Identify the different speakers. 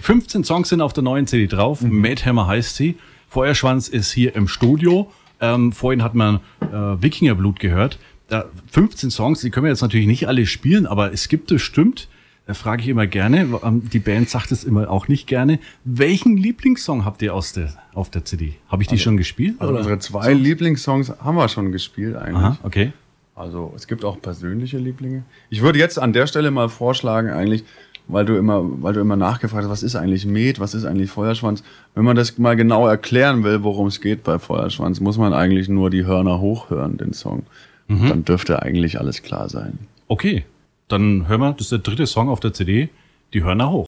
Speaker 1: 15 Songs sind auf der neuen CD drauf. Mad Hammer heißt sie. Feuerschwanz ist hier im Studio. Vorhin hat man Wikingerblut gehört. 15 Songs, die können wir jetzt natürlich nicht alle spielen, aber es gibt bestimmt, da frage ich immer gerne, die Band sagt es immer auch nicht gerne, welchen Lieblingssong habt ihr auf der CD? Habe ich die schon gespielt?
Speaker 2: Also unsere 2 Lieblingssongs haben wir schon gespielt eigentlich.
Speaker 1: Aha, okay.
Speaker 2: Also es gibt auch persönliche Lieblinge. Ich würde jetzt an der Stelle mal vorschlagen eigentlich, weil du immer nachgefragt hast, was ist eigentlich Met, was ist eigentlich Feuerschwanz? Wenn man das mal genau erklären will, worum es geht bei Feuerschwanz, muss man eigentlich nur die Hörner hochhören, den Song. Dann dürfte eigentlich alles klar sein.
Speaker 1: Okay, dann hören wir, das ist der 3. Song auf der CD, die Hörner hoch.